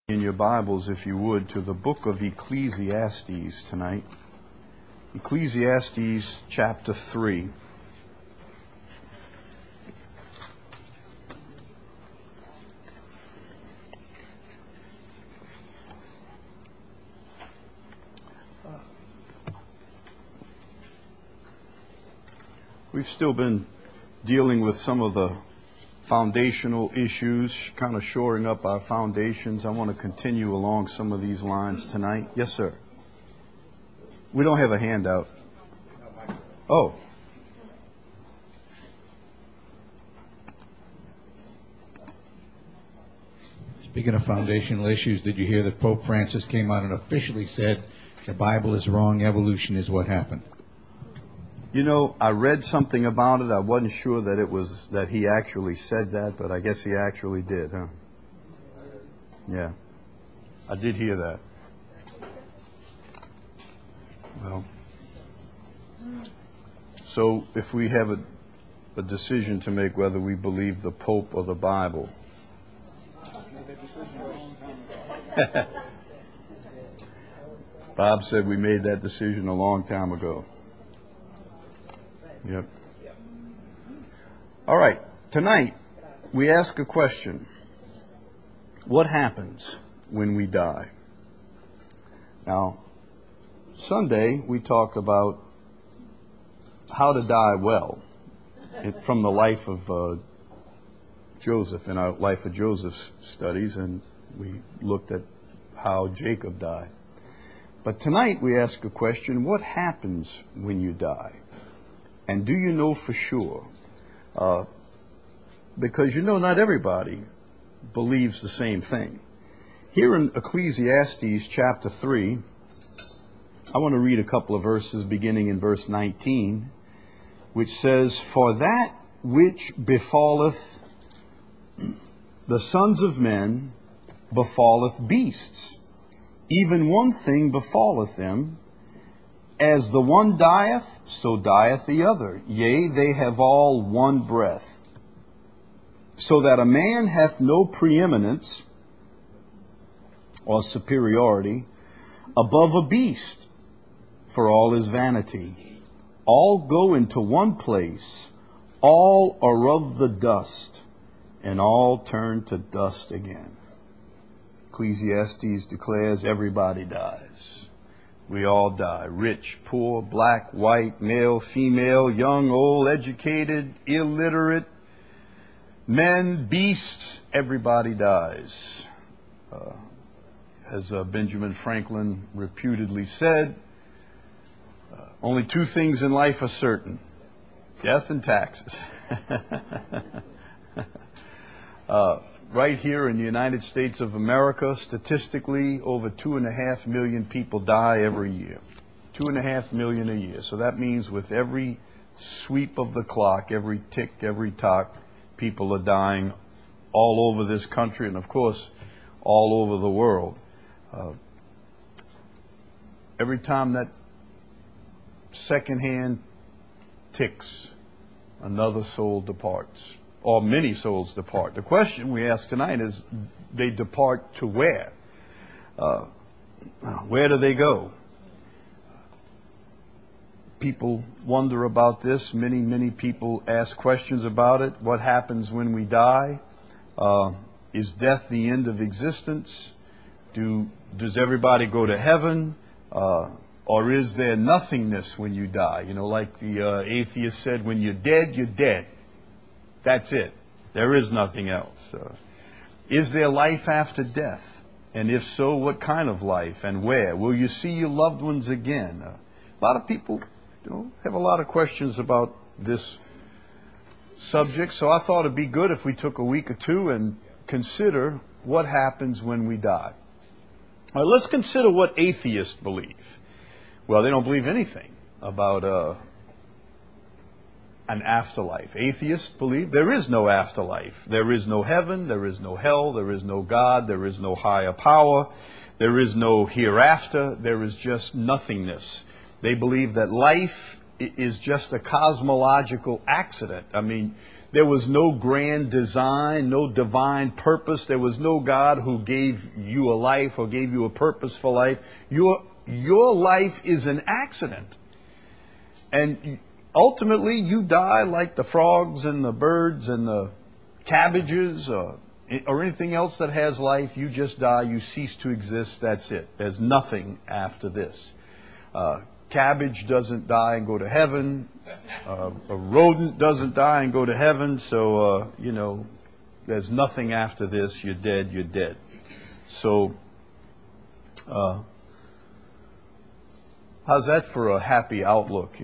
In your Bibles, if you would, to the book of Ecclesiastes tonight. Ecclesiastes chapter 3. We've still been dealing with some of the foundational issues, kind of shoring up our foundations. I want to continue along some of these lines tonight. Yes, sir. We don't have a handout. Oh. Speaking of foundational issues, did you hear that Pope Francis came out and officially said the Bible is wrong, evolution is what happened? You know, I read something about it. I wasn't sure that he actually said that, but I guess he actually did, huh? Yeah. I did hear that. Well, so if we have a decision to make whether we believe the Pope or the Bible. Bob said we made that decision a long time ago. Yep. All right. Tonight, we ask a question. What happens when we die? Now, Sunday, we talked about how to die well from the life of Joseph, in our Life of Joseph studies, and we looked at how Jacob died. But tonight, we ask a question. What happens when you die? And do you know for sure? Because you know not everybody believes the same thing. Here in Ecclesiastes chapter 3, I want to read a couple of verses beginning in verse 19, which says, "For that which befalleth the sons of men befalleth beasts, even one thing befalleth them. As the one dieth, so dieth the other. Yea, they have all one breath. So that a man hath no preeminence or superiority above a beast, for all is vanity. All go into one place, all are of the dust, and all turn to dust again." Ecclesiastes declares everybody dies. We all die. Rich, poor, black, white, male, female, young, old, educated, illiterate, men, beasts, everybody dies. As Benjamin Franklin reputedly said, only two things in life are certain: death and taxes. Right here in the United States of America, statistically, over 2.5 million people die every year. 2.5 million a year. So that means with every sweep of the clock, every tick, every tock, people are dying all over this country and, of course, all over the world. Every time that second hand ticks, another soul departs. Or many souls depart. The question we ask tonight is, they depart to where? Where do they go? People wonder about this. Many people ask questions about it. What happens when we die? Is death the end of existence? Does everybody go to heaven? Or is there nothingness when you die? You know, like the atheist said, when you're dead, you're dead. That's it. There is nothing else. Is there life after death? And if so, what kind of life and where? Will you see your loved ones again? A lot of people have a lot of questions about this subject, so I thought it'd be good if we took a week or two and consider what happens when we die. All right, let's consider what atheists believe. Well, they don't believe anything about an afterlife. Atheists believe there is no afterlife. There is no heaven, there is no hell, there is no God, there is no higher power, there is no hereafter, there is just nothingness. They believe that life is just a cosmological accident. I mean, There was no grand design, no divine purpose. There was no God who gave you a life or gave you a purpose for life. Your life is an accident. And ultimately, you die like the frogs and the birds and the cabbages or anything else that has life. You just die. You cease to exist. That's it. There's nothing after this. Cabbage doesn't die and go to heaven. A rodent doesn't die and go to heaven. So, there's nothing after this. You're dead. You're dead. So, how's that for a happy outlook,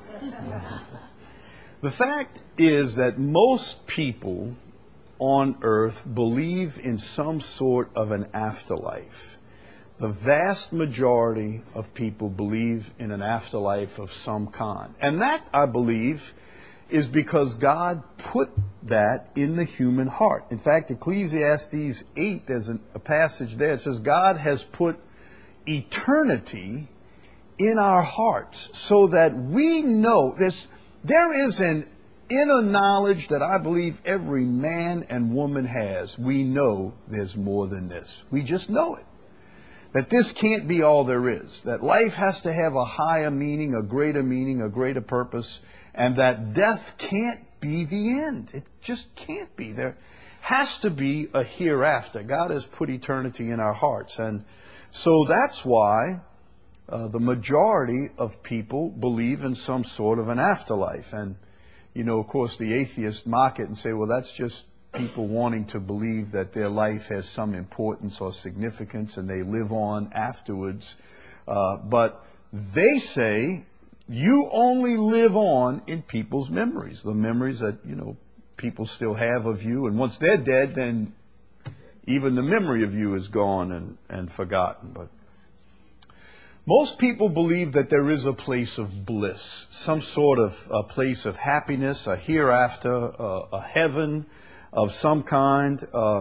The fact is that most people on earth believe in some sort of an afterlife. The vast majority of people believe in an afterlife of some kind. And that, I believe, is because God put that in the human heart. In fact, Ecclesiastes 8, there's a passage there. It says, God has put eternity in our hearts so that we know there is an inner knowledge that I believe every man and woman has. We know there's more than this. We just know it. That this can't be all there is. That life has to have a higher meaning, a greater purpose, and that death can't be the end. It just can't be. There has to be a hereafter. God has put eternity in our hearts. And so that's why the majority of people believe in some sort of an afterlife. And, of course, the atheists mock it and say, well, that's just people wanting to believe that their life has some importance or significance and they live on afterwards. But they say you only live on in people's memories, the memories that, people still have of you. And once they're dead, then even the memory of you is gone and forgotten. But most people believe that there is a place of bliss, some sort of a place of happiness, a hereafter, a heaven of some kind.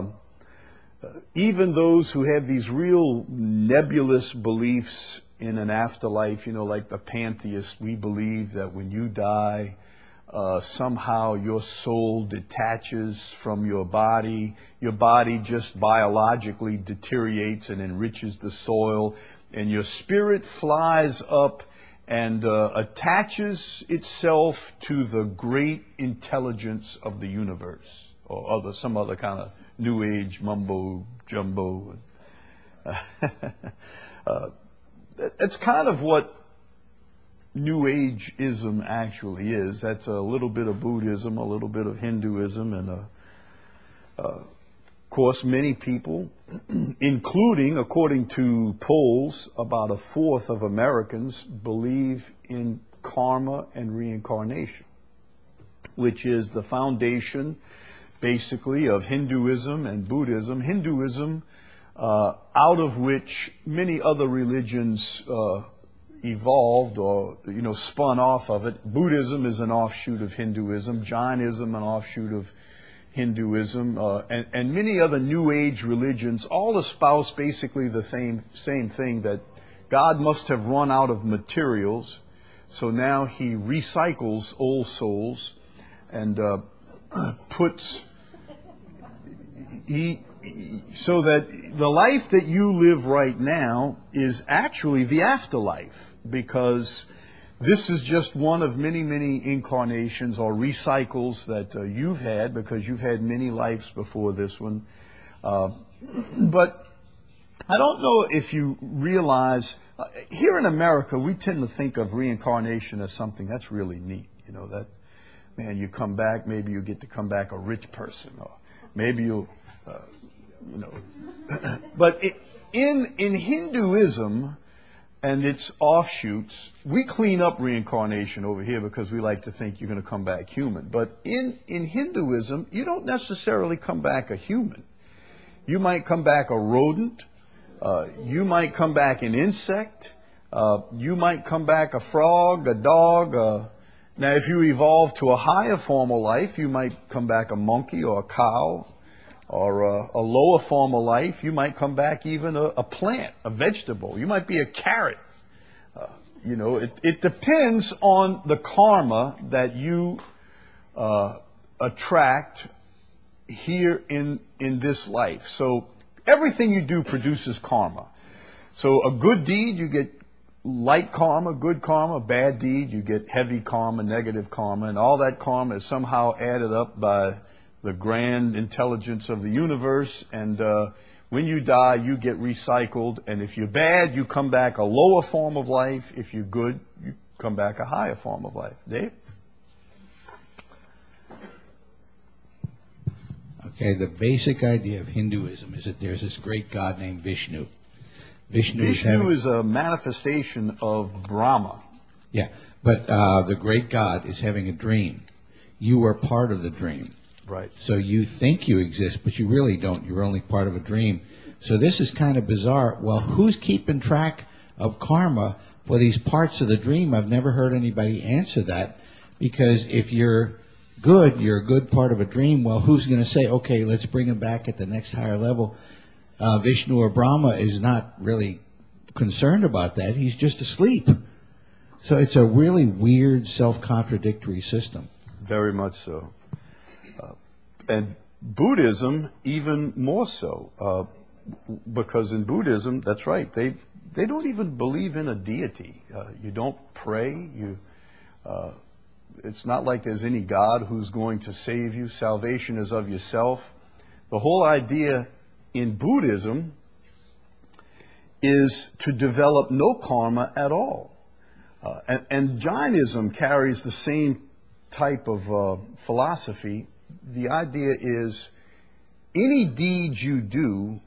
Even those who have these real nebulous beliefs in an afterlife, like the pantheists, we believe that when you die, somehow your soul detaches from your body just biologically deteriorates and enriches the soil, and your spirit flies up and attaches itself to the great intelligence of the universe, or some other kind of New Age mumbo jumbo. That's kind of what New Ageism actually is. That's a little bit of Buddhism, a little bit of Hinduism, and of course many people, including, according to polls, about a fourth of Americans believe in karma and reincarnation, which is the foundation basically of Hinduism and Buddhism. Hinduism, out of which many other religions evolved or spun off of it. Buddhism is an offshoot of Hinduism, Jainism an offshoot of Hinduism, and many other New Age religions all espouse basically the same thing, that God must have run out of materials, so now He recycles old souls and so that the life that you live right now is actually the afterlife, because this is just one of many, many incarnations or recycles that you've had, because you've had many lives before this one. But I don't know if you realize, here in America, we tend to think of reincarnation as something that's really neat. That, man, you come back, maybe you get to come back a rich person, or maybe you'll, But in Hinduism and its offshoots, we clean up reincarnation over here because we like to think you're going to come back human. But in Hinduism, you don't necessarily come back a human. You might come back a rodent. You might come back an insect. You might come back a frog, a dog. Now, if you evolve to a higher form of life, you might come back a monkey or a cow. Or a lower form of life, you might come back even a plant, a vegetable. You might be a carrot. It depends on the karma that you attract here in this life. So everything you do produces karma. So a good deed, you get light karma, good karma. Bad deed, you get heavy karma, negative karma. And all that karma is somehow added up by the grand intelligence of the universe. And when you die, you get recycled. And if you're bad, you come back a lower form of life. If you're good, you come back a higher form of life. Dave? Okay, the basic idea of Hinduism is that there's this great god named Vishnu. Vishnu is a manifestation of Brahma. Yeah, but the great god is having a dream. You are part of the dream. Right. So you think you exist, but you really don't. You're only part of a dream. So this is kind of bizarre. Well, who's keeping track of karma for these parts of the dream? I've never heard anybody answer that, because if you're a good part of a dream. Well, who's going to say, okay, let's bring him back at the next higher level? Vishnu or Brahma is not really concerned about that. He's just asleep. So it's a really weird, self-contradictory system. Very much so. And Buddhism, even more so. Because in Buddhism, that's right, they don't even believe in a deity. You don't pray. It's not like there's any God who's going to save you. Salvation is of yourself. The whole idea in Buddhism is to develop no karma at all. And Jainism carries the same type of philosophy. The idea is any deed you do,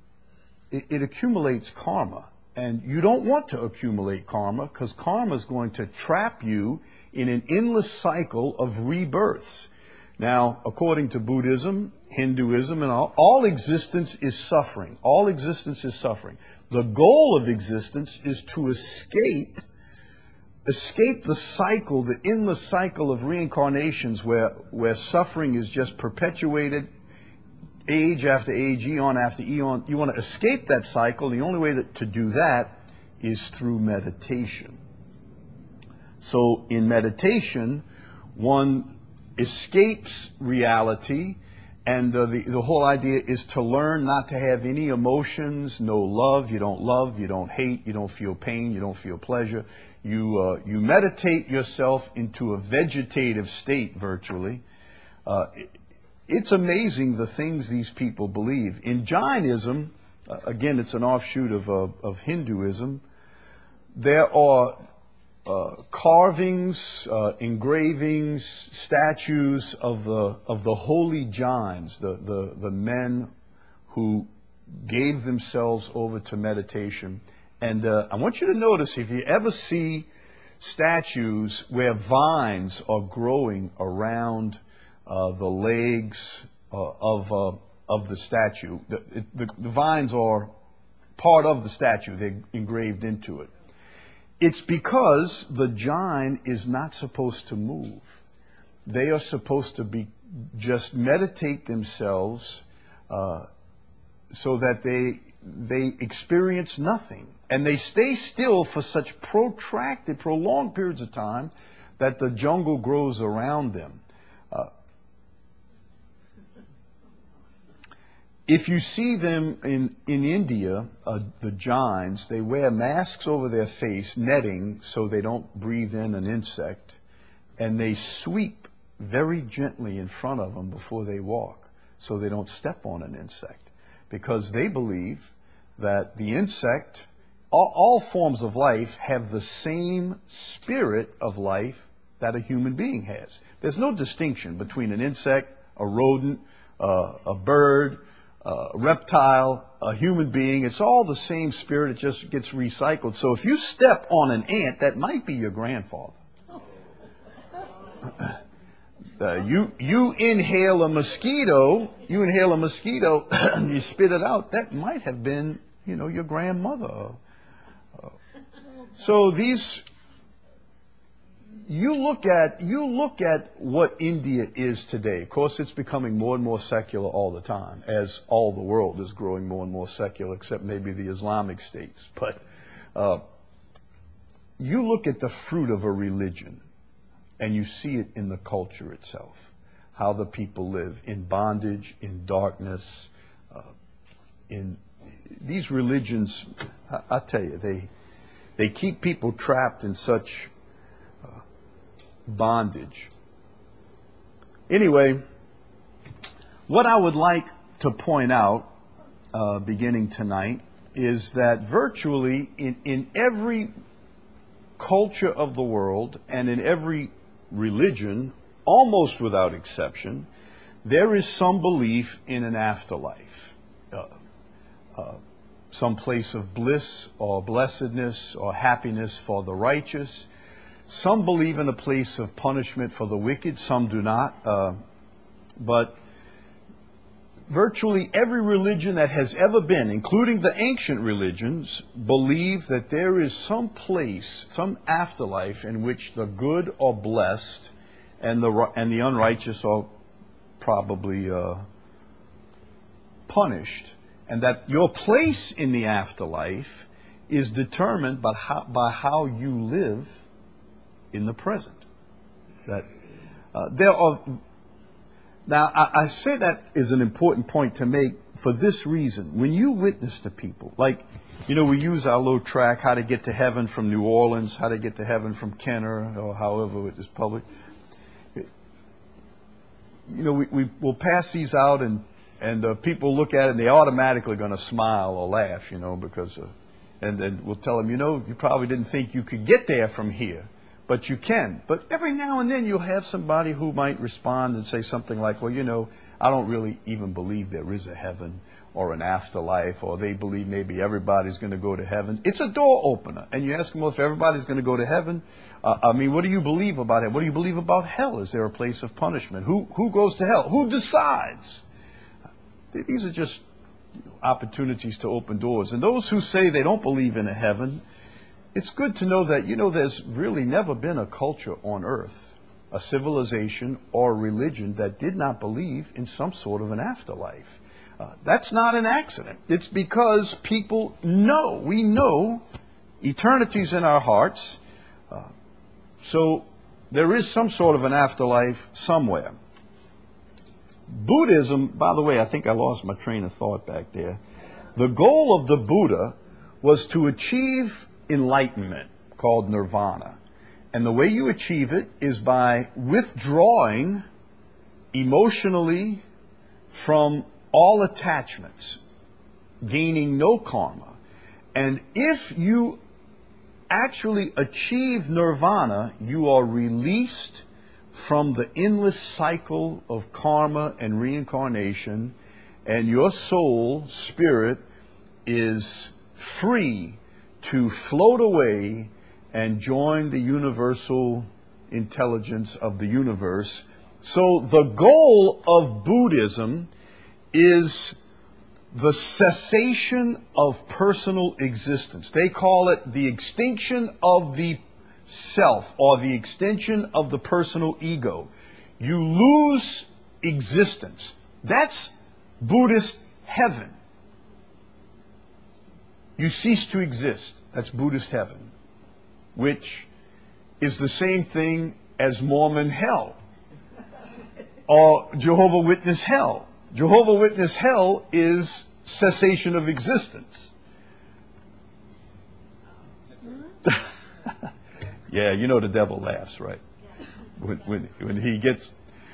it accumulates karma. And you don't want to accumulate karma, because karma is going to trap you in an endless cycle of rebirths. Now, according to Buddhism, Hinduism, and all existence is suffering. All existence is suffering. The goal of existence is to escape the cycle, the endless cycle of reincarnations where suffering is just perpetuated, age after age, eon after eon. You want to escape that cycle. The only way to do that is through meditation. So in meditation, one escapes reality, and the whole idea is to learn not to have any emotions, no love. You don't hate, you don't feel pain, you don't feel pleasure. You meditate yourself into a vegetative state virtually. It's amazing the things these people believe. In Jainism, again, it's an offshoot of Hinduism, there are carvings, engravings, statues of the holy Jains, the men who gave themselves over to meditation. And I want you to notice, if you ever see statues where vines are growing around the legs of the statue, the vines are part of the statue. They're engraved into it. It's because the Jain is not supposed to move. They are supposed to just meditate themselves so that they experience nothing. And they stay still for such protracted, prolonged periods of time that the jungle grows around them. If you see them in India, the Jains, they wear masks over their face, netting, so they don't breathe in an insect, and they sweep very gently in front of them before they walk, so they don't step on an insect, because they believe that the insect, all forms of life, have the same spirit of life that a human being has. There's no distinction between an insect, a rodent, a bird, a reptile, a human being. It's all the same spirit. It just gets recycled. So if you step on an ant, that might be your grandfather. You inhale a mosquito, you spit it out, that might have been, your grandmother. So you look at what India is today. Of course, it's becoming more and more secular all the time, as all the world is growing more and more secular, except maybe the Islamic states. But you look at the fruit of a religion, and you see it in the culture itself. how the people live in bondage, in darkness, in these religions. I tell you, they keep people trapped in such bondage. Anyway, what I would like to point out, beginning tonight, is that virtually in every culture of the world and in every religion, almost without exception, there is some belief in an afterlife, some place of bliss or blessedness or happiness for the righteous. Some believe in a place of punishment for the wicked, some do not. But virtually every religion that has ever been, including the ancient religions, believe that there is some place, some afterlife in which the good are blessed and the unrighteous are probably punished, and that your place in the afterlife is determined by how you live in the present. That there are. Now, I say that is an important point to make for this reason. When you witness to people, like, we use our little track, How to Get to Heaven from New Orleans, How to Get to Heaven from Kenner, or however it is public. We'll pass these out, and people look at it, and they're automatically going to smile or laugh, because, and then we'll tell them, you probably didn't think you could get there from here. But you can. But every now and then you'll have somebody who might respond and say something like, well, I don't really even believe there is a heaven or an afterlife, or they believe maybe everybody's going to go to heaven. It's a door opener. And you ask them, well, if everybody's going to go to heaven, what do you believe about it? What do you believe about hell? Is there a place of punishment? Who goes to hell? Who decides? These are just opportunities to open doors. And those who say they don't believe in a heaven, it's good to know that, there's really never been a culture on earth, a civilization or a religion that did not believe in some sort of an afterlife. That's not an accident. It's because people know, we know eternity's in our hearts. So there is some sort of an afterlife somewhere. Buddhism, by the way, I think I lost my train of thought back there. The goal of the Buddha was to achieve enlightenment, called nirvana. And the way you achieve it is by withdrawing emotionally from all attachments, gaining no karma. And if you actually achieve nirvana, you are released from the endless cycle of karma and reincarnation, and your soul, spirit, is free to float away and join the universal intelligence of the universe. So the goal of Buddhism is the cessation of personal existence. They call it the extinction of the self, or the extinction of the personal ego. You lose existence. That's Buddhist heaven. You cease to exist. That's Buddhist heaven, which is the same thing as Mormon hell or Jehovah's Witness hell. Jehovah's Witness hell is cessation of existence. Yeah, the devil laughs, right? When he gets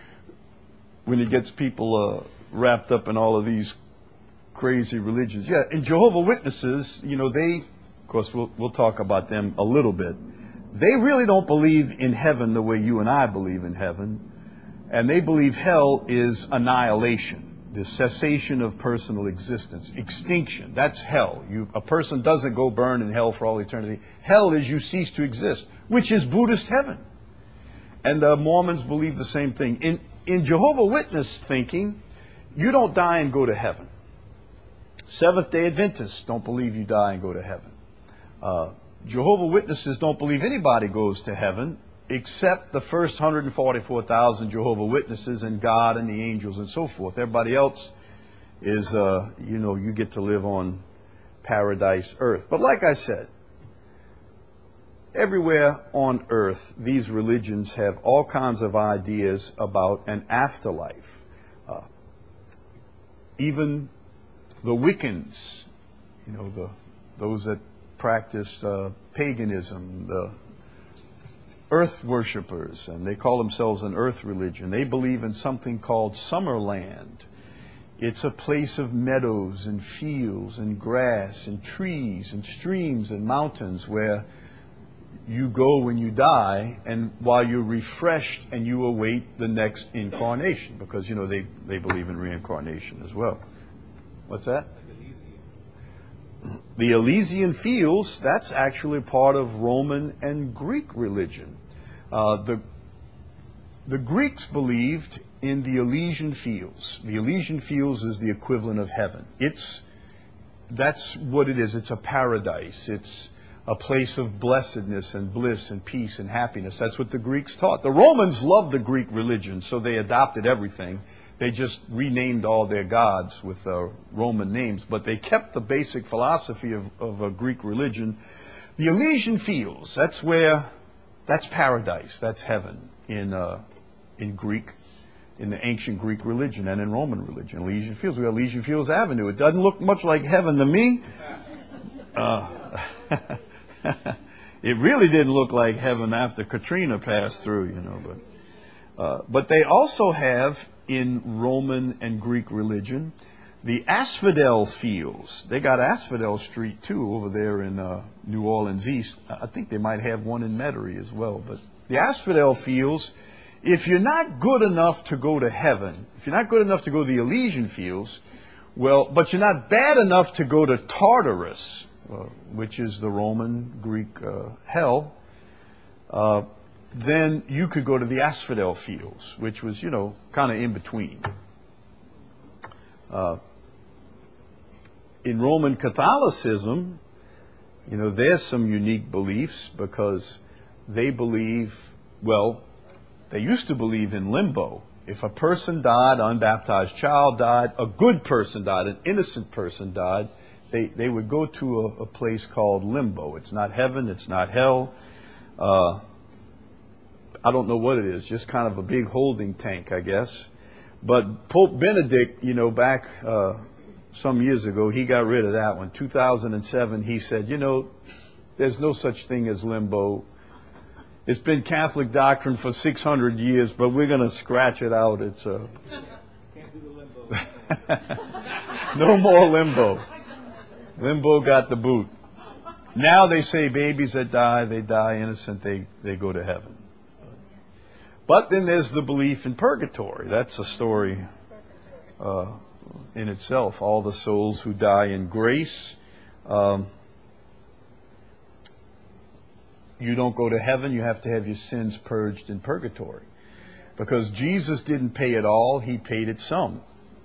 people wrapped up in all of these crazy religions. Yeah, and Jehovah's Witnesses, they, of course, we'll talk about them a little bit. They really don't believe in heaven the way you and I believe in heaven. And they believe hell is annihilation, the cessation of personal existence, extinction. That's hell. A person doesn't go burn in hell for all eternity. Hell is you cease to exist, which is Buddhist heaven. And the Mormons believe the same thing. In Jehovah's Witness thinking, you don't die and go to heaven. Seventh-day Adventists don't believe you die and go to heaven. Jehovah's Witnesses don't believe anybody goes to heaven except the first 144,000 Jehovah's Witnesses and God and the angels and so forth. Everybody else is, you get to live on paradise earth. But like I said, everywhere on earth, these religions have all kinds of ideas about an afterlife. Even the Wiccans, those that practice paganism, the earth worshippers, and they call themselves an earth religion. They believe in something called Summerland. It's a place of meadows and fields and grass and trees and streams and mountains where you go when you die, and while you're refreshed and you await the next incarnation, because they believe in reincarnation as well. What's that? The Elysian fields, that's actually part of Roman and Greek religion. The Greeks believed in the Elysian fields. The Elysian fields is the equivalent of heaven. That's what it is. It's a paradise. It's a place of blessedness and bliss and peace and happiness. That's what the Greeks taught. The Romans loved the Greek religion, so they adopted everything. They just renamed all their gods with Roman names, but they kept the basic philosophy of a Greek religion. The Elysian fields, that's paradise, that's heaven in Greek, in the ancient Greek religion and in Roman religion. Elysian fields, we have Elysian Fields Avenue. It doesn't look much like heaven to me. It really didn't look like heaven after Katrina passed through, but they also have, in Roman and Greek religion, the Asphodel Fields. They got Asphodel Street, too, over there in New Orleans East. I think they might have one in Metairie as well. But the Asphodel Fields, if you're not good enough to go to heaven, if you're not good enough to go to the Elysian Fields, but you're not bad enough to go to Tartarus, which is the Roman, Greek hell, then you could go to the Asphodel Fields, which was, kind of in between. In Roman Catholicism, there's some unique beliefs, because they believe, they used to believe in limbo. If a person died, an unbaptized child died, a good person died, an innocent person died, they would go to a place called limbo. It's not heaven, it's not hell. I don't know what it is, just kind of a big holding tank, I guess. But Pope Benedict, back some years ago, he got rid of that one. 2007, he said, there's no such thing as limbo. It's been Catholic doctrine for 600 years, but we're going to scratch it out. Can't do the limbo. No more limbo. Limbo got the boot. Now they say babies that die, they die innocent, they go to heaven. But then there's the belief in purgatory. That's a story in itself. All the souls who die in grace. You don't go to heaven. You have to have your sins purged in purgatory. Because Jesus didn't pay it all. He paid it some.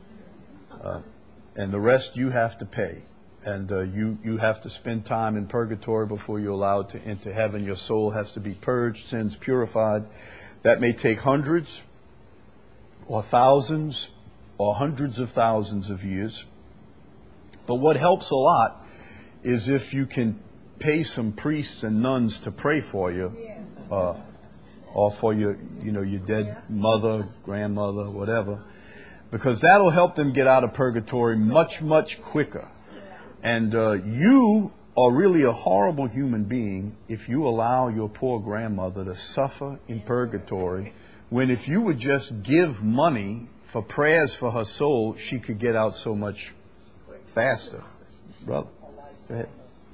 And the rest you have to pay. And you have to spend time in purgatory before you're allowed to enter heaven. Your soul has to be purged, sins purified. That may take hundreds or thousands or hundreds of thousands of years. But what helps a lot is if you can pay some priests and nuns to pray for you, or for your dead mother, grandmother, whatever, because that'll help them get out of purgatory much, much quicker. And you are really a horrible human being if you allow your poor grandmother to suffer in purgatory, when if you would just give money for prayers for her soul, she could get out so much faster. Brother, go ahead.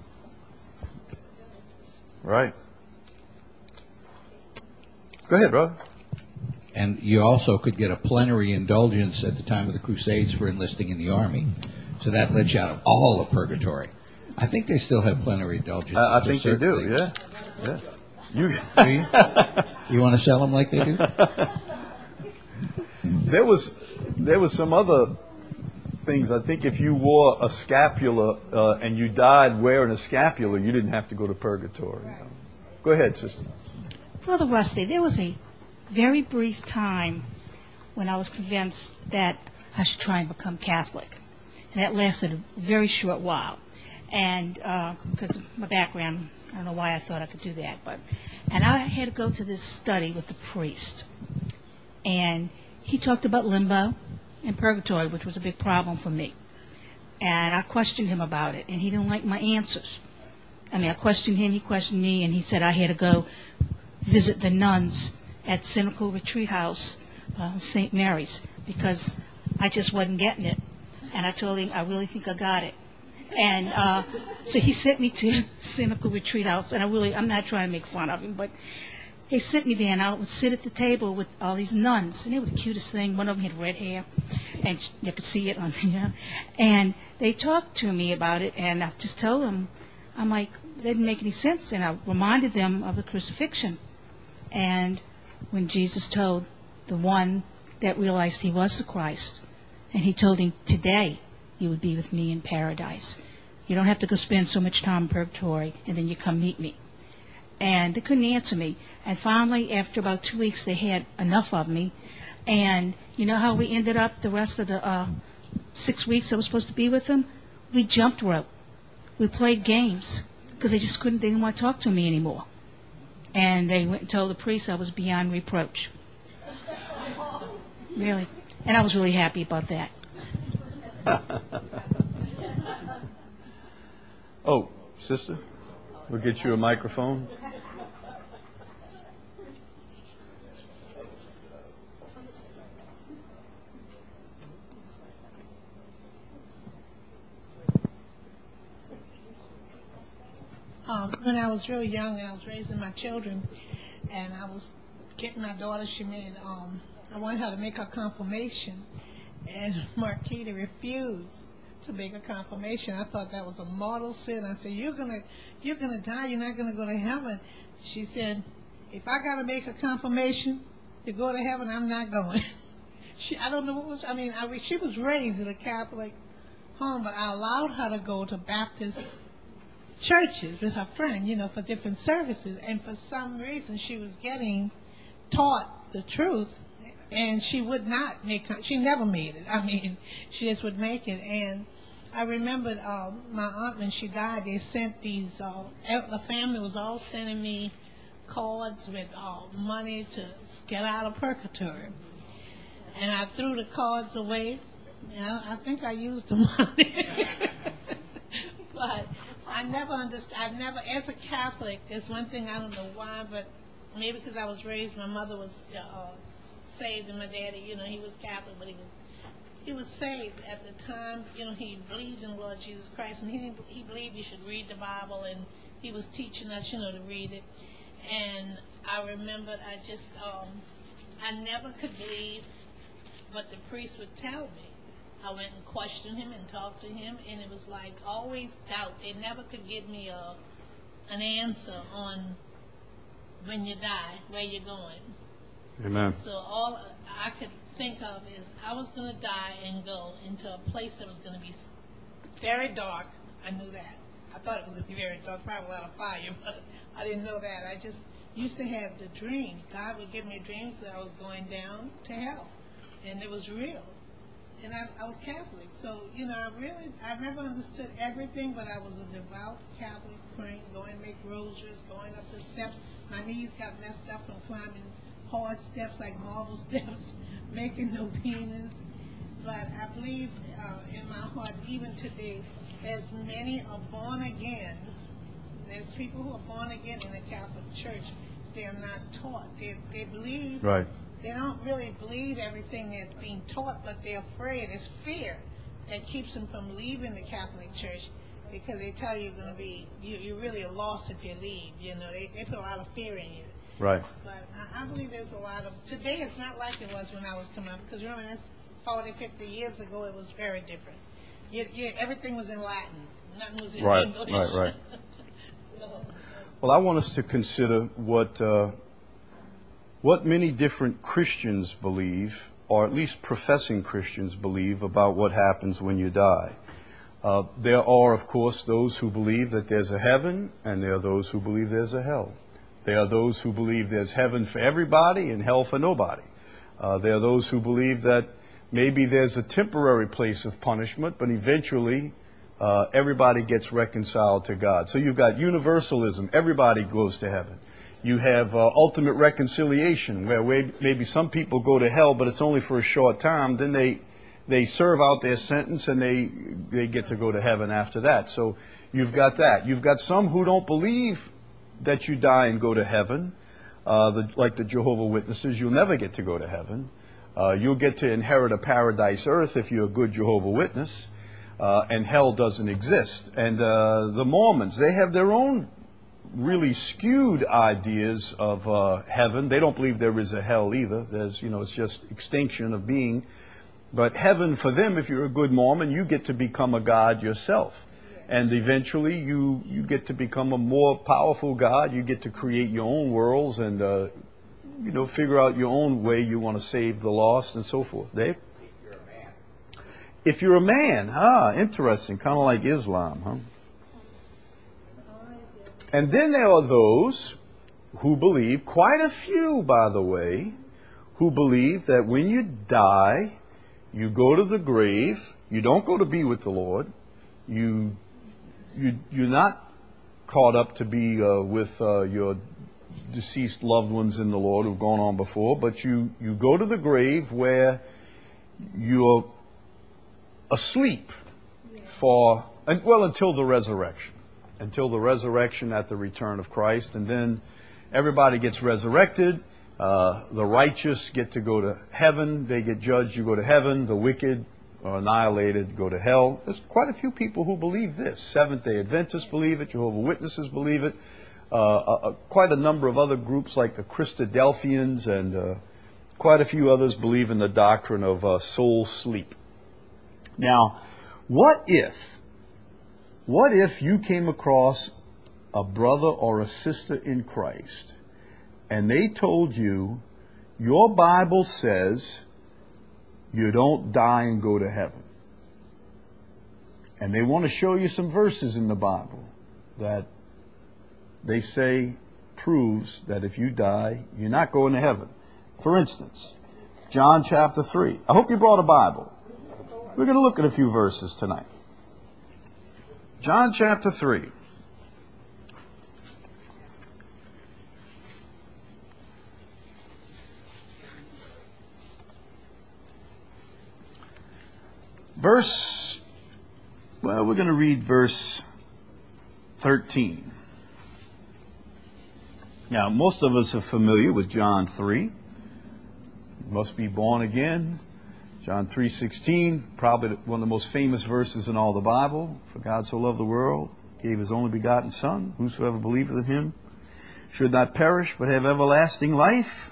Right. Go ahead, brother. And you also could get a plenary indulgence at the time of the Crusades for enlisting in the Army. So that lets you out of all of purgatory. I think they still have plenary indulgence. I think they do, things. Yeah. You want to sell them like they do? There was some other things. I think if you wore a scapula and you died wearing a scapula, you didn't have to go to purgatory. Go ahead, sister. Brother Wesley, there was a very brief time when I was convinced that I should try and become Catholic. And that lasted a very short while. And because of my background, I don't know why I thought I could do that, and I had to go to this study with the priest, and he talked about limbo and purgatory, which was a big problem for me. And I questioned him about it, and he didn't like my answers. I mean, I questioned him, he questioned me, and he said I had to go visit the nuns at Cynical Retreat House, St. Mary's, because I just wasn't getting it. And I told him, I really think I got it. And so he sent me to Cynical Retreat House, and I'm not trying to make fun of him, but he sent me there, and I would sit at the table with all these nuns, and they were the cutest thing. One of them had red hair, and you could see it on there. And they talked to me about it, and I just told them, I'm like, it didn't make any sense. And I reminded them of the crucifixion. And when Jesus told the one that realized he was the Christ, and he told him, today you would be with me in paradise. You don't have to go spend so much time in purgatory, and then you come meet me. And they couldn't answer me. And finally, after about 2 weeks, they had enough of me. And you know how we ended up the rest of the 6 weeks I was supposed to be with them? We jumped rope. We played games because they didn't want to talk to me anymore. And they went and told the priest I was beyond reproach. Really. And I was really happy about that. Oh, sister, we'll get you a microphone. When I was really young and I was raising my children, and I was getting my daughter, I wanted her to make her confirmation, and Marquita refused to make a confirmation. I thought that was a mortal sin. I said, you're gonna die, you're not gonna go to heaven. She said, if I gotta make a confirmation to go to heaven, I'm not going. I don't know what was, she was raised in a Catholic home, but I allowed her to go to Baptist churches with her friend, for different services. And for some reason, she was getting taught the truth, and she would not she never made it. She just would make it. And I remembered my aunt, when she died, they sent these, the family was all sending me cards with money to get out of purgatory. And I threw the cards away, and I think I used the money. But I never understood. As a Catholic, there's one thing, I don't know why, but maybe because I was raised, my mother was saved, and my daddy, he was Catholic, but he was saved at the time. He believed in the Lord Jesus Christ, and he believed you should read the Bible, and he was teaching us, to read it. And I remembered, I never could believe what the priest would tell me. I went and questioned him and talked to him, and it was like always doubt. They never could give me an answer on when you die, where you're going. Amen. So all I could think of is I was going to die and go into a place that was going to be very dark. I knew that. I thought it was going to be very dark, probably a lot of fire, but I didn't know that. I just used to have the dreams. God would give me dreams that I was going down to hell, and it was real. And I was Catholic, so, I never understood everything, but I was a devout Catholic, praying, going to make rosaries, going up the steps. My knees got messed up from climbing hard steps, like marble steps, making novenas. But I believe in my heart, even today, as many are born again, there's people who are born again in the Catholic Church. They're not taught. They believe. Right. They don't really believe everything that's being taught, but they're afraid. It's fear that keeps them from leaving the Catholic Church, because they tell you you're really a loss if you leave. They put a lot of fear in you. Right. But I believe there's a lot of, today it's not like it was when I was coming up, because remember, that's 40, 50 years ago, it was very different. Everything was in Latin. Nothing was in English. Right. Well, I want us to consider what many different Christians believe, or at least professing Christians believe, about what happens when you die. There are, of course, those who believe that there's a heaven, and there are those who believe there's a hell. There are those who believe there's heaven for everybody and hell for nobody. There are those who believe that maybe there's a temporary place of punishment, but eventually everybody gets reconciled to God. So you've got universalism, everybody goes to heaven. You have ultimate reconciliation, where maybe some people go to hell, but it's only for a short time. Then they serve out their sentence, and they get to go to heaven after that. So you've got that. You've got some who don't believe that you die and go to heaven, like the Jehovah's Witnesses. You'll never get to go to heaven. You'll get to inherit a paradise earth if you're a good Jehovah's Witness, and hell doesn't exist. And the Mormons, they have their own really skewed ideas of heaven. They don't believe there is a hell either. There's, it's just extinction of being. But heaven for them, if you're a good Mormon, you get to become a god yourself. And eventually you get to become a more powerful God. You get to create your own worlds and, figure out your own way you want to save the lost and so forth. Dave? If you're a man. Interesting. Kind of like Islam, huh? And then there are those who believe, quite a few, by the way, who believe that when you die, you go to the grave. You don't go to be with the Lord. You're not caught up to be with your deceased loved ones in the Lord who've gone on before, but you go to the grave where you're asleep until the resurrection. Until the resurrection at the return of Christ. And then everybody gets resurrected. The righteous get to go to heaven. They get judged. You go to heaven. The wicked are annihilated, go to hell. There's quite a few people who believe this. Seventh-day Adventists believe it. Jehovah's Witnesses believe it. Quite a number of other groups like the Christadelphians and quite a few others believe in the doctrine of soul sleep. Now, what if you came across a brother or a sister in Christ and they told you, your Bible says you don't die and go to heaven. And they want to show you some verses in the Bible that they say proves that if you die, you're not going to heaven. For instance, John chapter 3. I hope you brought a Bible. We're going to look at a few verses tonight. John chapter 3. We're going to read verse 13. Now, most of us are familiar with John 3. You must be born again. John 3:16, probably one of the most famous verses in all the Bible. For God so loved the world, gave his only begotten Son, whosoever believeth in him should not perish, but have everlasting life.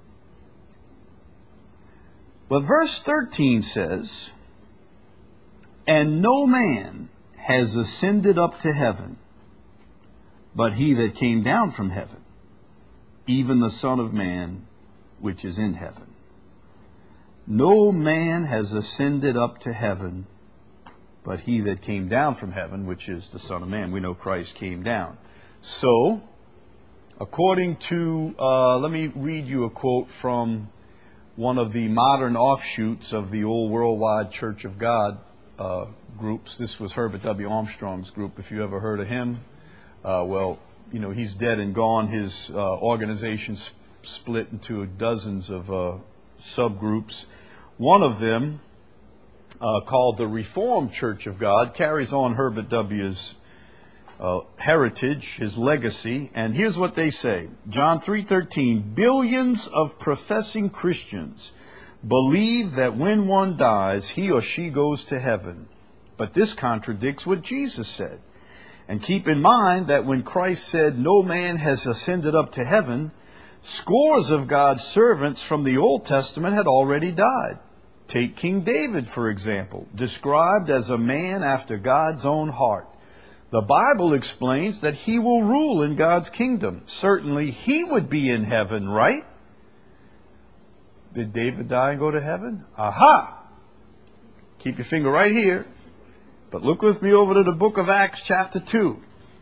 But verse 13 says, and no man has ascended up to heaven, but he that came down from heaven, even the Son of Man, which is in heaven. No man has ascended up to heaven, but he that came down from heaven, which is the Son of Man. We know Christ came down. So, according to, let me read you a quote from one of the modern offshoots of the old Worldwide Church of God groups. This was Herbert W. Armstrong's group, if you ever heard of him. He's dead and gone. His organization split into dozens of subgroups. One of them, called the Reformed Church of God, carries on Herbert W.'s heritage, his legacy. And here's what they say. John 3:13, billions of professing Christians believe that when one dies, he or she goes to heaven. But this contradicts what Jesus said. And keep in mind that when Christ said, no man has ascended up to heaven, scores of God's servants from the Old Testament had already died. Take King David, for example, described as a man after God's own heart. The Bible explains that he will rule in God's kingdom. Certainly he would be in heaven, right? Did David die and go to heaven? Aha! Keep your finger right here. But look with me over to the book of Acts chapter 2.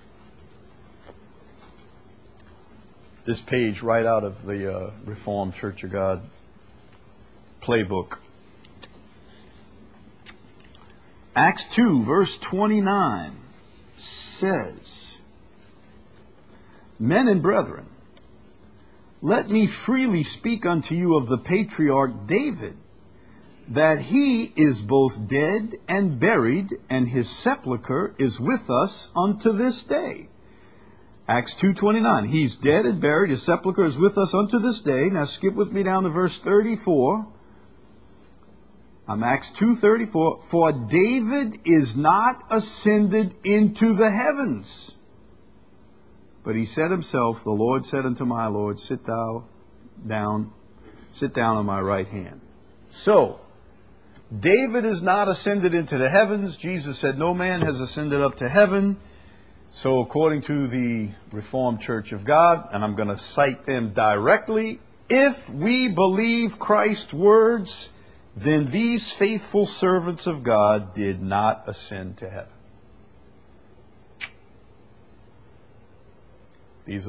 This page right out of the Reformed Church of God playbook. Acts 2, verse 29 says, Men and brethren, let me freely speak unto you of the patriarch David, that he is both dead and buried, and his sepulchre is with us unto this day. Acts 2:29. He's dead and buried, his sepulchre is with us unto this day. Now skip with me down to verse 34. Acts 2:34. For David is not ascended into the heavens, but he said himself, the Lord said unto my Lord, sit down on my right hand. So, David is not ascended into the heavens. Jesus said, no man has ascended up to heaven. So according to the Reformed Church of God, and I'm going to cite them directly, if we believe Christ's words, then these faithful servants of God did not ascend to heaven. These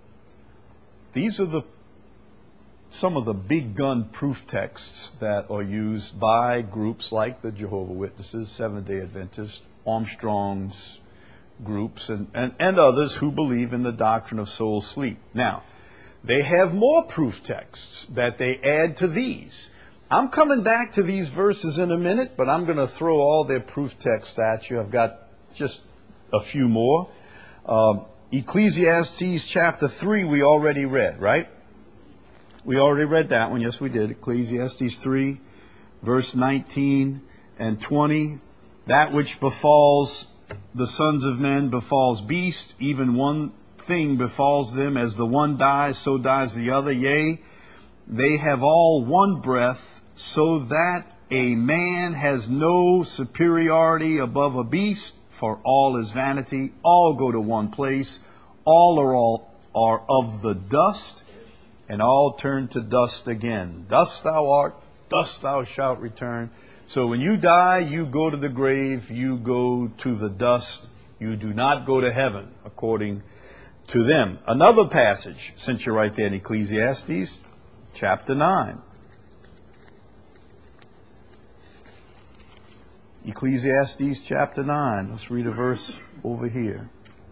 are some of the big gun proof texts that are used by groups like the Jehovah's Witnesses, Seventh-day Adventists, Armstrong's groups, and others who believe in the doctrine of soul sleep. Now, they have more proof texts that they add to these. I'm coming back to these verses in a minute, but I'm going to throw all their proof texts at you. I've got just a few more. Ecclesiastes chapter 3 we already read, right? We already read that one. Yes, we did. Ecclesiastes 3, verse 19 and 20. That which befalls the sons of men befalls beasts. Even one thing befalls them. As the one dies, so dies the other. Yea, they have all one breath, so that a man has no superiority above a beast. For all is vanity. All go to one place. All are of the dust, and all turn to dust again. Dust thou art, dust thou shalt return. So when you die, you go to the grave, you go to the dust. You do not go to heaven, according to them. Another passage, since you're right there in Ecclesiastes, chapter 9. Ecclesiastes chapter 9. Let's read a verse over here.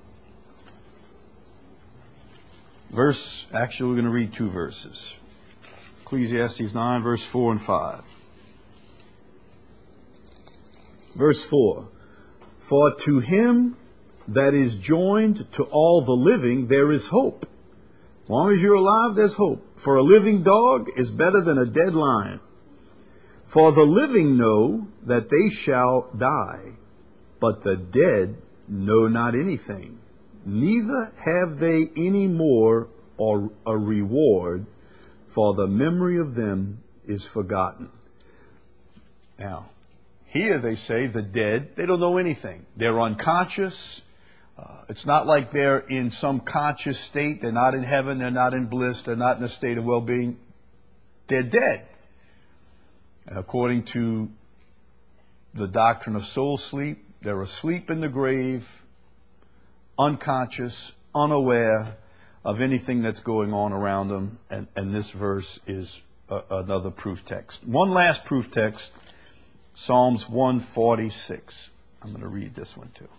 Actually, we're going to read two verses. Ecclesiastes 9, verse 4 and 5. Verse 4. For to him that is joined to all the living, there is hope. As long as you're alive, there's hope. For a living dog is better than a dead lion. For the living know that they shall die, but the dead know not anything. Neither have they any more or a reward, for the memory of them is forgotten. Now, here they say the dead, they don't know anything. They're unconscious. It's not like they're in some conscious state. They're not in heaven. They're not in bliss. They're not in a state of well-being. They're dead. According to the doctrine of soul sleep, they're asleep in the grave, unconscious, unaware of anything that's going on around them. And this verse is another proof text. One last proof text, Psalms 146. I'm going to read this one too.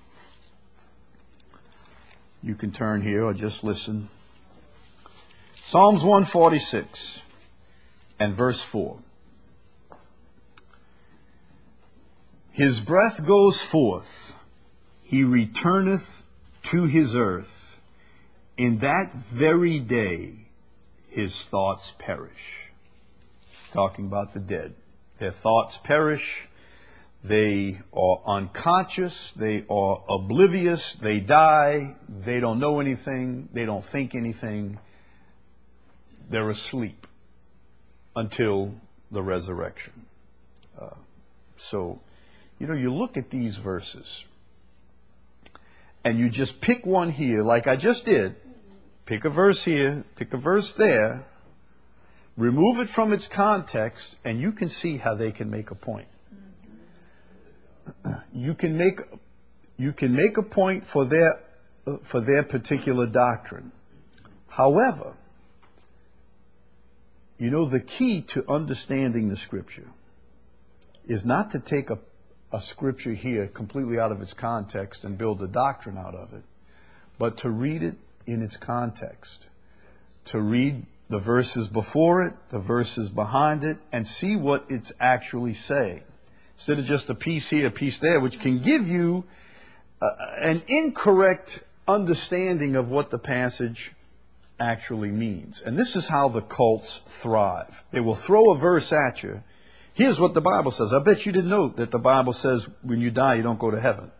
You can turn here or just listen. Psalms 146 and verse 4. His breath goes forth, he returneth to his earth. In that very day, his thoughts perish. Talking about the dead. Their thoughts perish. They are unconscious. They are oblivious. They die. They don't know anything. They don't think anything. They're asleep until the resurrection. So, you look at these verses and you just pick one here, like I just did. Pick a verse here, pick a verse there, remove it from its context, and you can see how they can make a point. You can make a point for their particular doctrine. However, the key to understanding the Scripture is not to take a scripture here completely out of its context and build a doctrine out of it, but to read it in its context, to read the verses before it, the verses behind it, and see what it's actually saying. Instead of just a piece here, a piece there, which can give you an incorrect understanding of what the passage actually means. And this is how the cults thrive. They will throw a verse at you. Here's what the Bible says. I bet you didn't know that the Bible says when you die, you don't go to heaven.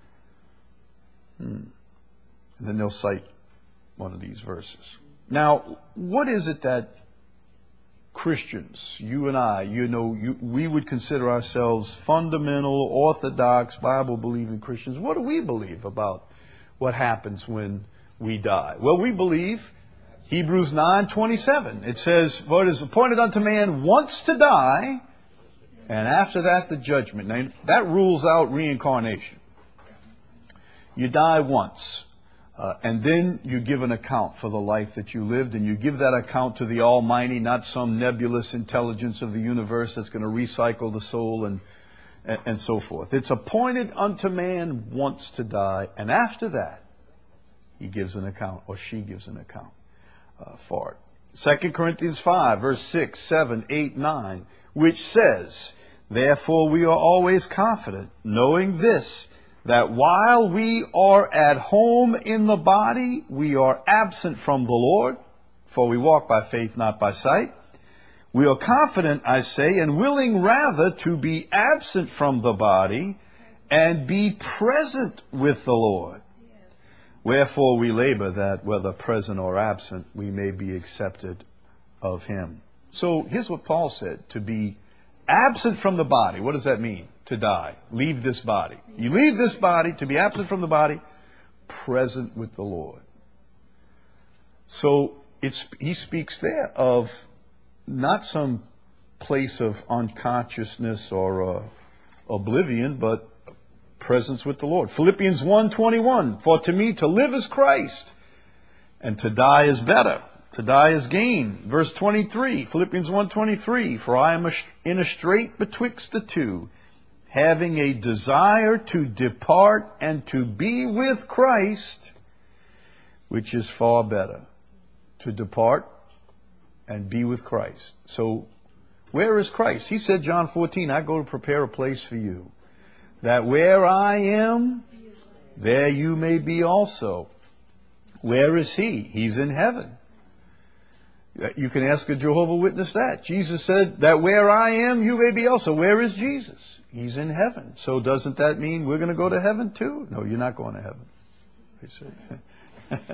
And then they'll cite one of these verses. Now, what is it that Christians, you and I, we would consider ourselves fundamental, orthodox, Bible-believing Christians? What do we believe about what happens when we die? Well, we believe Hebrews 9:27. It says, "For it is appointed unto man once to die, and after that the judgment." Now, that rules out reincarnation. You die once. And then you give an account for the life that you lived, and you give that account to the Almighty, not some nebulous intelligence of the universe that's going to recycle the soul and so forth. It's appointed unto man once to die, and after that, he gives an account, or she gives an account for it. 2 Corinthians 5, verse 6, 7, 8, 9, which says, "Therefore we are always confident, knowing this, that while we are at home in the body, we are absent from the Lord, for we walk by faith, not by sight. We are confident, I say, and willing rather to be absent from the body and be present with the Lord. Wherefore we labor that, whether present or absent, we may be accepted of him." So here's what Paul said, to be absent from the body. What does that mean? To die. Leave this body. You leave this body, to be absent from the body, present with the Lord. So he speaks there of not some place of unconsciousness or oblivion, but presence with the Lord. Philippians 1:21, "For to me to live is Christ, and to die is better. To die is gain." Verse 23, Philippians 1:23, "For I am in a strait betwixt the two, having a desire to depart and to be with Christ, which is far better." To depart and be with Christ. So, where is Christ? He said, John 14, "I go to prepare a place for you, that where I am, there you may be also." Where is he? He's in heaven. You can ask a Jehovah's Witness that. Jesus said that where I am, you may be also. Where is Jesus? He's in heaven. So doesn't that mean we're going to go to heaven too? No, you're not going to heaven. They say.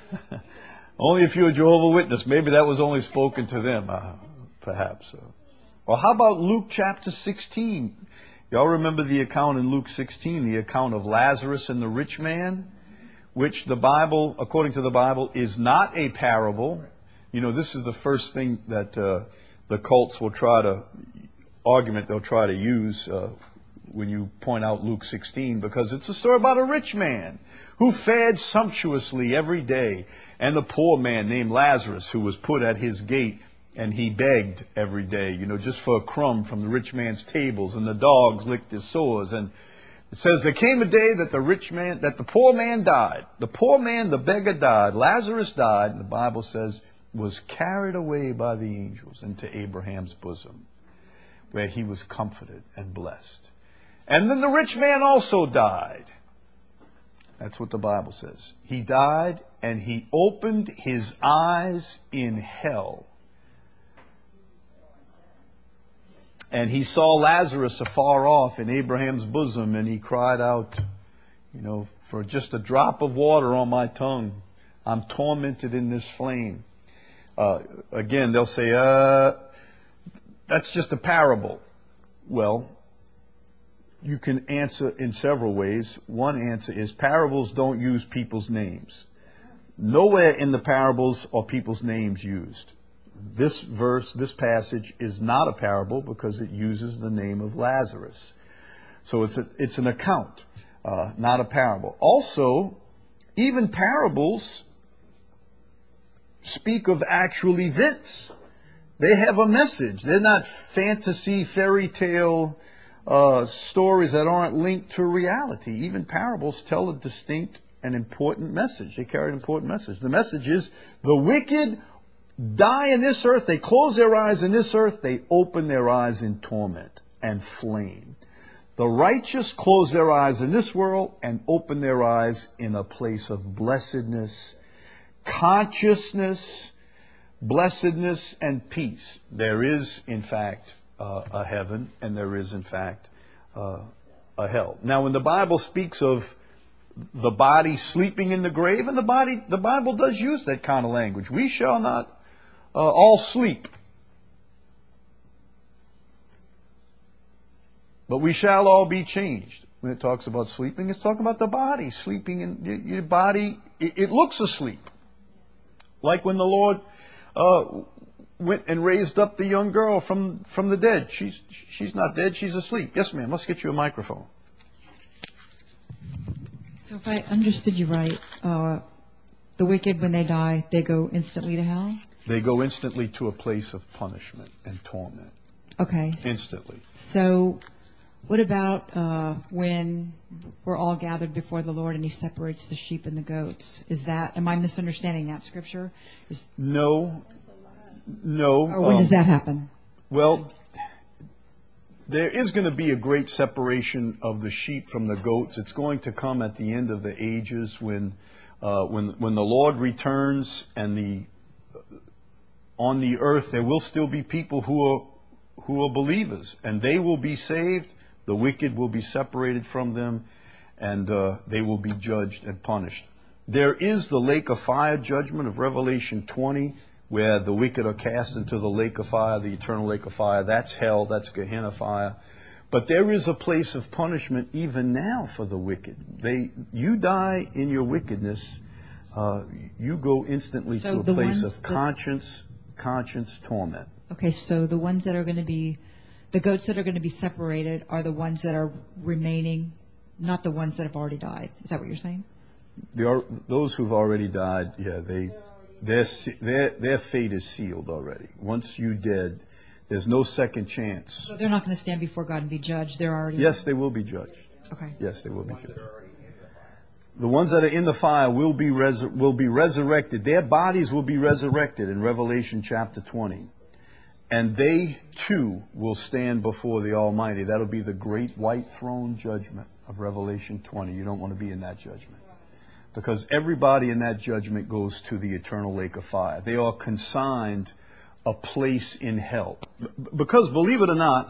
Only if you're a Jehovah's Witness. Maybe that was only spoken to them, perhaps. Or how about Luke chapter 16? Y'all remember the account in Luke 16, the account of Lazarus and the rich man, which the Bible, according to the Bible, is not a parable. You know, this is the first thing that the cults will try to they'll try to use when you point out Luke 16, because it's a story about a rich man who fared sumptuously every day, and the poor man named Lazarus who was put at his gate, and he begged every day, just for a crumb from the rich man's tables, and the dogs licked his sores. And it says there came a day that the poor man died. The poor man, the beggar, died. Lazarus died, and the Bible says was carried away by the angels into Abraham's bosom, where he was comforted and blessed. And then the rich man also died. That's what the Bible says. He died, and he opened his eyes in hell. And he saw Lazarus afar off in Abraham's bosom, and he cried out, for just a drop of water on my tongue, I'm tormented in this flame. Again, they'll say, that's just a parable. Well, you can answer in several ways. One answer is parables don't use people's names. Nowhere in the parables are people's names used. This verse, this passage is not a parable because it uses the name of Lazarus. So it's an account, not a parable. Also, even parables speak of actual events. They have a message. They're not fantasy, fairy tale stories that aren't linked to reality. Even parables tell a distinct and important message. They carry an important message. The message is the wicked die in this earth. They close their eyes in this earth. They open their eyes in torment and flame. The righteous close their eyes in this world and open their eyes in a place of blessedness, consciousness, blessedness, and peace. There is, in fact, a heaven, and there is, in fact, a hell. Now, when the Bible speaks of the body sleeping in the grave, and the Bible does use that kind of language. We shall not all sleep, but we shall all be changed. When it talks about sleeping, it's talking about the body sleeping in your body. It looks asleep, like when the Lord went and raised up the young girl from the dead. She's not dead; she's asleep. Yes, ma'am. Let's get you a microphone. So if I understood you right, the wicked, when they die, they go instantly to hell? They go instantly to a place of punishment and torment. Okay. Instantly. So what about when we're all gathered before the Lord and He separates the sheep and the goats? Am I misunderstanding that scripture? No. Or when does that happen? Well, there is going to be a great separation of the sheep from the goats. It's going to come at the end of the ages when the Lord returns, and on the earth there will still be people who are believers, and they will be saved. The wicked will be separated from them, and they will be judged and punished. There is the lake of fire judgment of Revelation 20, where the wicked are cast into the lake of fire, the eternal lake of fire. That's hell, that's Gehenna fire. But there is a place of punishment even now for the wicked. You die in your wickedness, you go instantly to a place of conscience torment. Okay, so the ones that are going to be, the goats that are going to be separated are the ones that are remaining, not the ones that have already died. Is that what you're saying? Those who've already died, yeah, their fate is sealed already. Once you're dead, there's no second chance. So they're not going to stand before God and be judged. They're already. Yes, they will be judged. Okay. Yes, they will be judged. The ones that are in the fire will be resurrected. Their bodies will be resurrected in Revelation chapter 20. And they, too, will stand before the Almighty. That'll be the great white throne judgment of Revelation 20. You don't want to be in that judgment, because everybody in that judgment goes to the eternal lake of fire. They are consigned a place in hell. Because, believe it or not,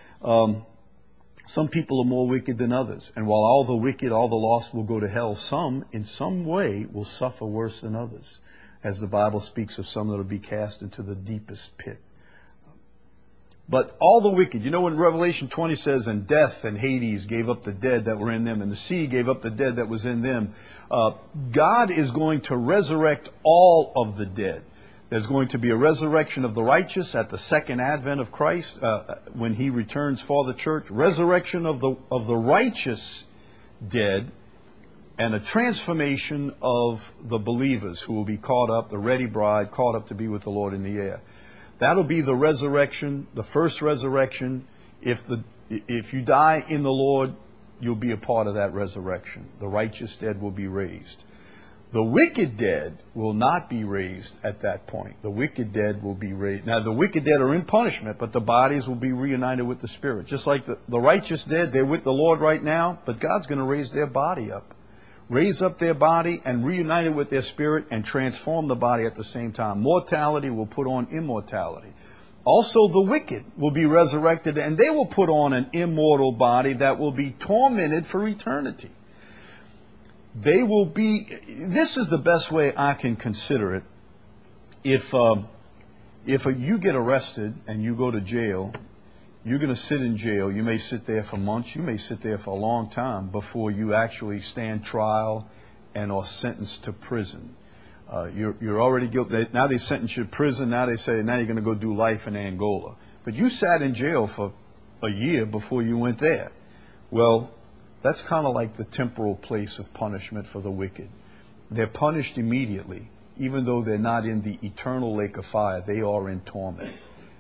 some people are more wicked than others. And while all the wicked, all the lost will go to hell, some, in some way, will suffer worse than others. As the Bible speaks of some that will be cast into the deepest pit. But all the wicked, you know when Revelation 20 says, and death and Hades gave up the dead that were in them, and the sea gave up the dead that was in them. God is going to resurrect all of the dead. There's going to be a resurrection of the righteous at the second advent of Christ, when He returns for the church. Resurrection of the righteous dead, and a transformation of the believers who will be caught up, the ready bride, caught up to be with the Lord in the air. That'll be the resurrection, the first resurrection. If you die in the Lord, you'll be a part of that resurrection. The righteous dead will be raised. The wicked dead will not be raised at that point. The wicked dead will be raised. Now, the wicked dead are in punishment, but the bodies will be reunited with the Spirit. Just like the righteous dead, they're with the Lord right now, but God's going to raise their body up. Raise up their body and reunite it with their spirit and transform the body at the same time. Mortality will put on immortality. Also, the wicked will be resurrected, and they will put on an immortal body that will be tormented for eternity. They will be, this is the best way I can consider it. If you get arrested and you go to jail, you're going to sit in jail. You may sit there for months. You may sit there for a long time before you actually stand trial and are sentenced to prison. You're already guilty. Now they sentence you to prison. Now they say, now you're going to go do life in Angola. But you sat in jail for a year before you went there. Well, that's kind of like the temporal place of punishment for the wicked. They're punished immediately. Even though they're not in the eternal lake of fire, they are in torment.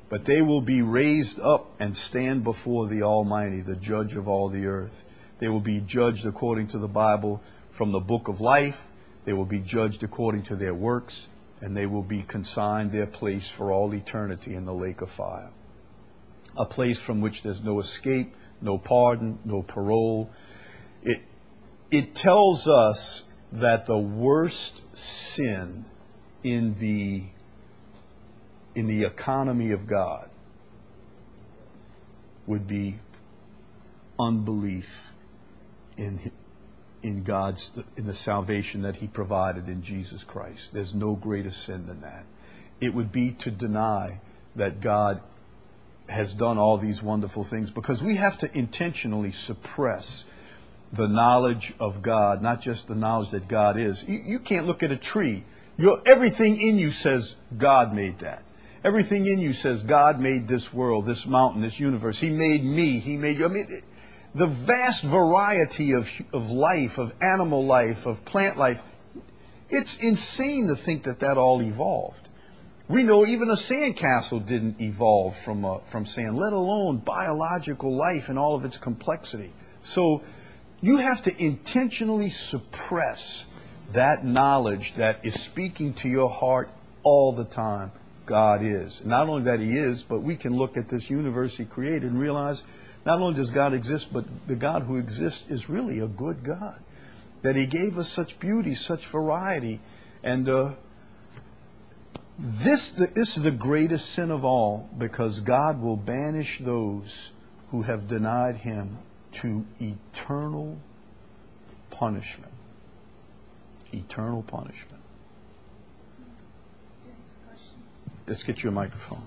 but they will be raised up and stand before the Almighty, the judge of all the earth. They will be judged according to the Bible from the book of life. They will be judged according to their works, and they will be consigned their place for all eternity in the lake of fire. A place from which there's no escape, no pardon, no parole. It tells us that the worst sin in the economy of God would be unbelief in the salvation that He provided in Jesus Christ. There's no greater sin than that. It would be to deny that God has done all these wonderful things, because we have to intentionally suppress the knowledge of God, not just the knowledge that God is. You can't look at a tree. Everything in you says God made that. Everything in you says God made this world, this mountain, this universe. He made me. He made you. I mean, the vast variety of life, of animal life, of plant life, it's insane to think that all evolved. We know even a sandcastle didn't evolve from sand, let alone biological life and all of its complexity. So you have to intentionally suppress that knowledge that is speaking to your heart all the time. God is. And not only that He is, but we can look at this universe He created and realize not only does God exist, but the God who exists is really a good God. That He gave us such beauty, such variety. And this is the greatest sin of all, because God will banish those who have denied Him to eternal punishment. Eternal punishment. Let's get you a microphone.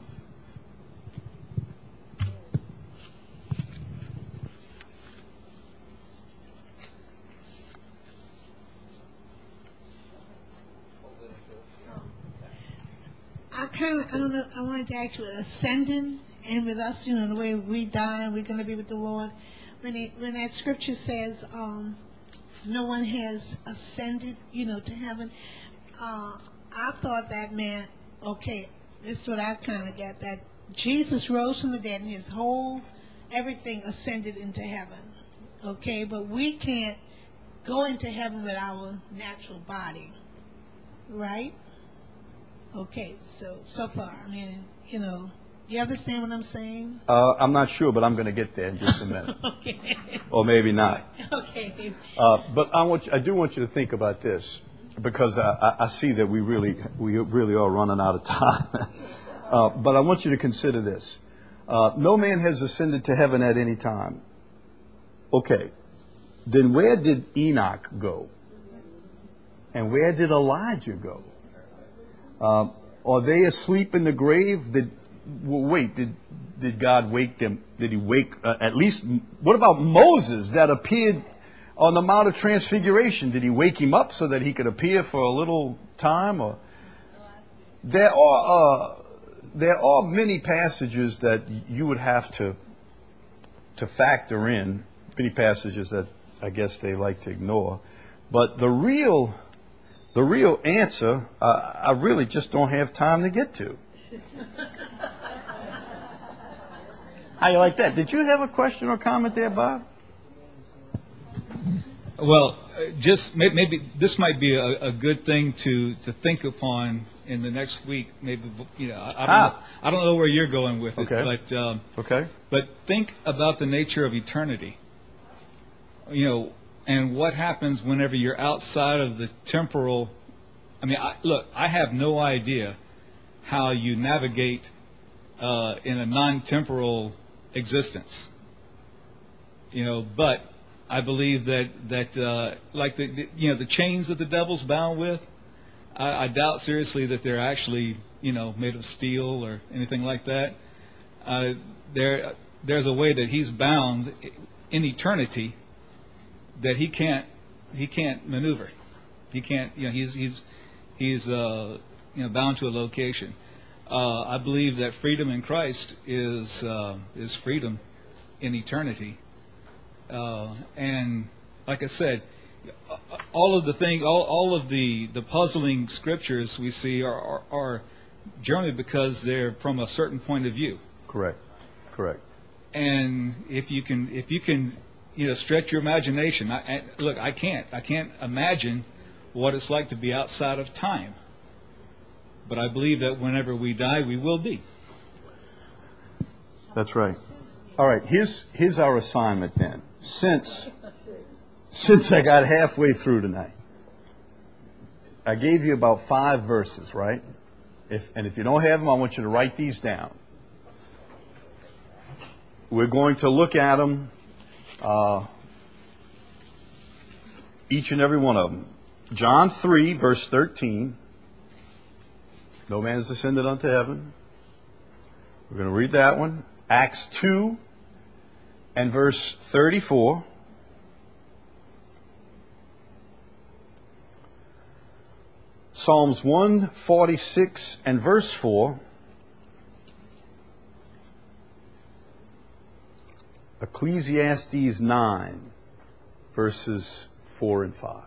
I don't know, I wanted to ask you, ascending, and with us, the way we die and we're going to be with the Lord, when that scripture says, no one has ascended, to heaven, I thought that meant, okay, this is what I kind of get, that Jesus rose from the dead and His whole, everything ascended into heaven. Okay, but we can't go into heaven with our natural body, right? Okay, so far, do you understand what I'm saying? I'm not sure, but I'm going to get there in just a minute. Okay. Or maybe not. Okay. But I do want you to think about this, because I see that we really are running out of time. But I want you to consider this. No man has ascended to heaven at any time. Okay. Then where did Enoch go? And where did Elijah go? Are they asleep in the grave? Did God wake them? Did He wake at least? What about Moses that appeared on the Mount of Transfiguration? Did He wake him up so that he could appear for a little time? Or there are many passages that you would have to factor in. Many passages that I guess they like to ignore. But the real answer, I really just don't have time to get to. How you like that? Did you have a question or comment there, Bob? Well, just maybe this might be a good thing to think upon in the next week. Maybe I don't know where you're going with it, okay. But think about the nature of eternity. And what happens whenever you're outside of the temporal. I have no idea how you navigate in a non-temporal existence. But I believe that like the chains that the devil's bound with, I doubt seriously that they're actually made of steel or anything like that. There's a way that he's bound in eternity that he can't maneuver. He can't. He's bound to a location. I believe that freedom in Christ is freedom in eternity. And like I said, all of the puzzling scriptures we see are generally because they're from a certain point of view. Correct. Correct. And if you can, stretch your imagination. Look, I can't imagine what it's like to be outside of time. But I believe that whenever we die, we will be. That's right. All right, here's our assignment then. Since I got halfway through tonight, I gave you about 5 verses, right? If you don't have them, I want you to write these down. We're going to look at them, each and every one of them. John 3, verse 13. No man has ascended unto heaven. We're going to read that one. Acts 2 and verse 34. Psalms 146 and verse 4. Ecclesiastes 9, verses 4 and 5.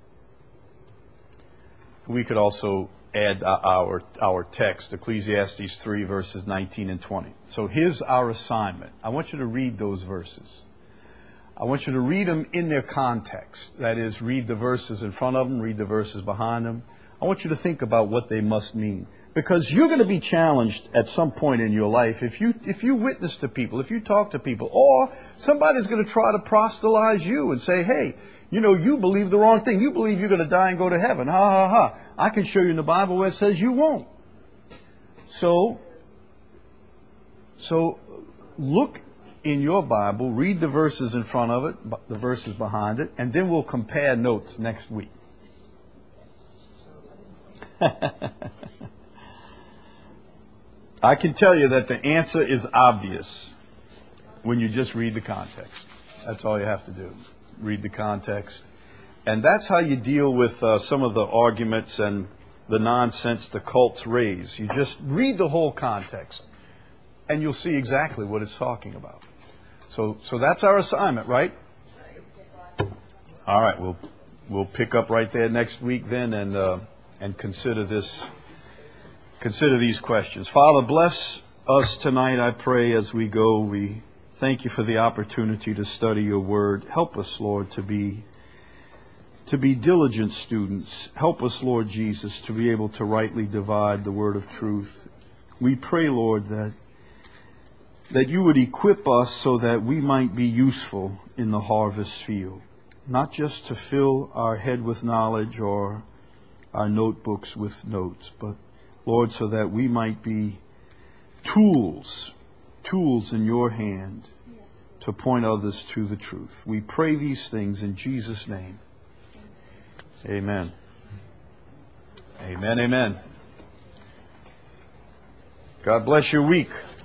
We could also add our text, Ecclesiastes 3, verses 19 and 20. So here's our assignment. I want you to read those verses. I want you to read them in their context. That is, read the verses in front of them, read the verses behind them. I want you to think about what they must mean. Because you're going to be challenged at some point in your life if you witness to people, if you talk to people, or somebody's going to try to proselytize you and say, hey, you believe the wrong thing. You believe you're going to die and go to heaven. Ha, ha, ha. I can show you in the Bible where it says you won't. So look in your Bible, read the verses in front of it, the verses behind it, and then we'll compare notes next week. I can tell you that the answer is obvious when you just read the context. That's all you have to do. Read the context. And that's how you deal with some of the arguments and the nonsense the cults raise. You just read the whole context, and you'll see exactly what it's talking about. So that's our assignment, right? All right, we'll pick up right there next week then, and consider these questions. Father, bless us tonight, I pray, as we go. We thank you for the opportunity to study your word. Help us, Lord, to be diligent students. Help us, Lord Jesus, to be able to rightly divide the word of truth. We pray, Lord, that you would equip us so that we might be useful in the harvest field, not just to fill our head with knowledge or our notebooks with notes, but, Lord, so that we might be tools in your hand to point others to the truth. We pray these things in Jesus' name. Amen. Amen, amen. God bless your week.